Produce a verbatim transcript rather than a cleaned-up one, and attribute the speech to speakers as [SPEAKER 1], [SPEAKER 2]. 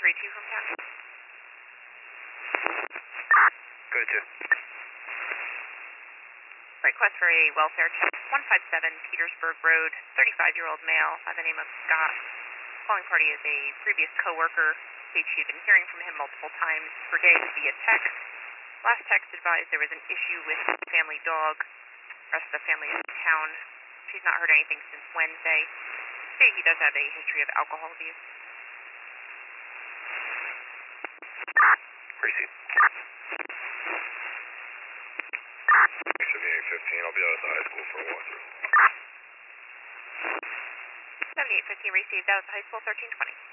[SPEAKER 1] three two from county.
[SPEAKER 2] Go to.
[SPEAKER 1] Request for a welfare check. one five seven Petersburg Road, thirty-five-year-old male by the name of Scott. Calling party is a previous coworker. States she had been hearing from him multiple times per day via text. Last text advised there was an issue with the family dog. The rest of the family is in town. She's not heard anything since Wednesday. Say he does have a history of alcohol abuse.
[SPEAKER 2] Receive. seventy-eight fifteen, I'll be out at the high school for a walkthrough.
[SPEAKER 1] seventy-eight fifteen received out at the high school, thirteen twenty.